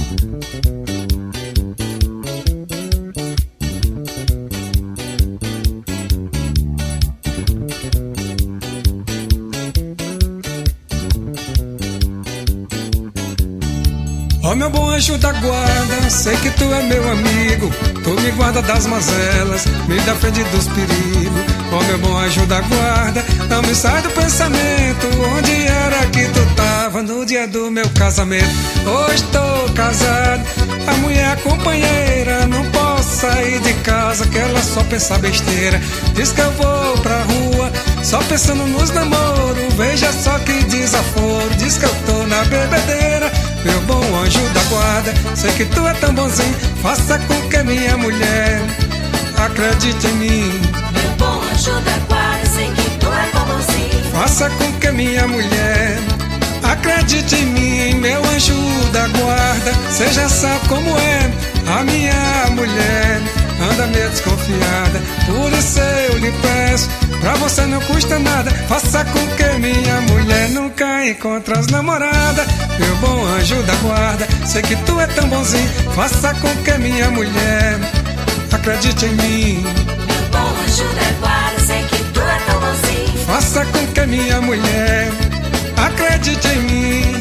Ó meu bom anjo da guarda, sei que tu é meu amigo. Tu me guarda das mazelas, me defende dos perigos. Ó meu bom anjo da guarda, não me sai do pensamento. Onde era que tu tava no dia do meu casamento? Hoje tô casado, a mulher companheira. Não posso sair de casa que ela só pensa besteira. Diz que eu vou pra rua, só pensando nos namoros. Veja só que desaforo, diz que eu tô na bebedeira. Meu bom anjo da guarda, sei que tu é tão bonzinho. Faça com que minha mulher acredite em mim. Meu bom anjo da guarda, sei que tu é tão bonzinho. Faça com que minha mulher acredite em mim. Meu anjo da guarda, cê já sabe como é. A minha mulher anda meio desconfiada. Por isso eu lhe peço, pra você não custa nada. Faça com que minha mulher nunca encontre as namoradas. Meu bom anjo da guarda, sei que tu é tão bonzinho. Faça com que minha mulher acredite em mim. Meu bom anjo da guarda, sei que tu é tão bonzinho. Faça com que minha mulher acredite em mim.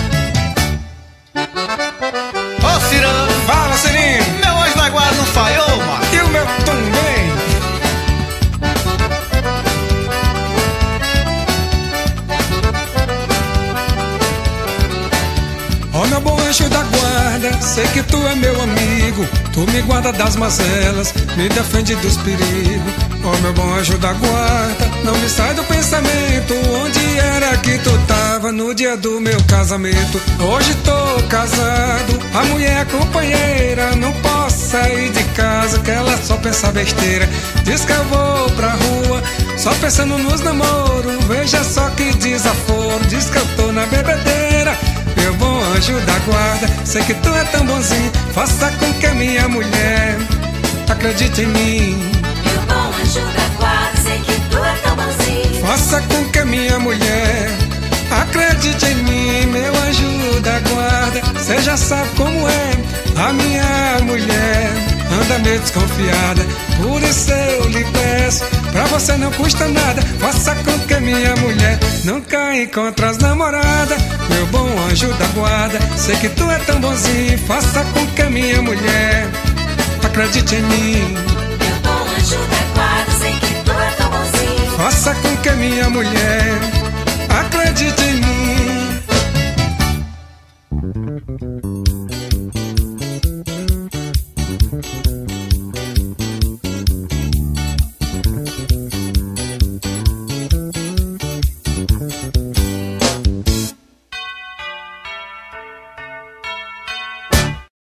Ô Cirano, Fala, Cirino! meu anjo da guarda não falhou, mano. E o meu também! Ó meu bom anjo da guarda, sei que tu é meu amigo. Tu me guarda das mazelas, me defende dos perigos. Ó meu bom anjo da guarda, não me sai do pensamento. Onde era que tu tava no dia do meu casamento? Hoje tô casado, a mulher é companheira. Não posso sair de casa que ela só pensa besteira. Diz que eu vou pra rua, só pensando nos namoros. Veja só que desaforo, diz que eu tô na bebedeira. Meu bom anjo da guarda, sei que tu é tão bonzinho. Faça com que minha mulher acredite em mim. Meu bom anjo da guarda, sei que tu é tão bonzinho. Faça com que minha mulher acredite em mim. Meu anjo da guarda, cê já sabe como é. A minha mulher anda meio desconfiada. Por isso eu lhe peço, pra você não custa nada. Faça com que minha mulher nunca encontre as namoradas. Meu bom anjo da guarda, sei que tu é tão bonzinho. Faça com que minha mulher acredite em mim. Meu bom anjo da guarda, sei que tu é tão bonzinho. Faça com que minha mulher acredite em mim.